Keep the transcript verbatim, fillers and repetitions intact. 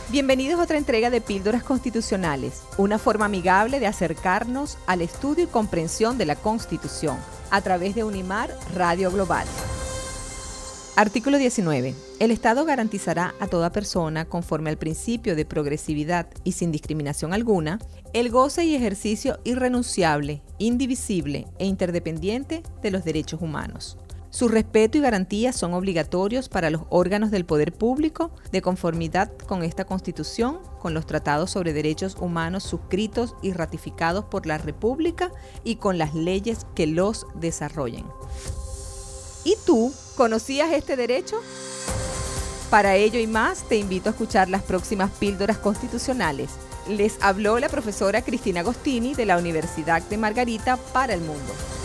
Bienvenidos a otra entrega de Píldoras Constitucionales, una forma amigable de acercarnos al estudio y comprensión de la Constitución a través de Unimar Radio Global. Artículo diecinueve. El Estado garantizará a toda persona, conforme al principio de progresividad y sin discriminación alguna, el goce y ejercicio irrenunciable, indivisible e interdependiente de los derechos humanos. Su respeto y garantías son obligatorios para los órganos del poder público de conformidad con esta Constitución, con los tratados sobre derechos humanos suscritos y ratificados por la República y con las leyes que los desarrollen. ¿Y tú conocías este derecho? Para ello y más, te invito a escuchar las próximas Píldoras Constitucionales. Les habló la profesora Cristina Agostini de la Universidad de Margarita para el Mundo.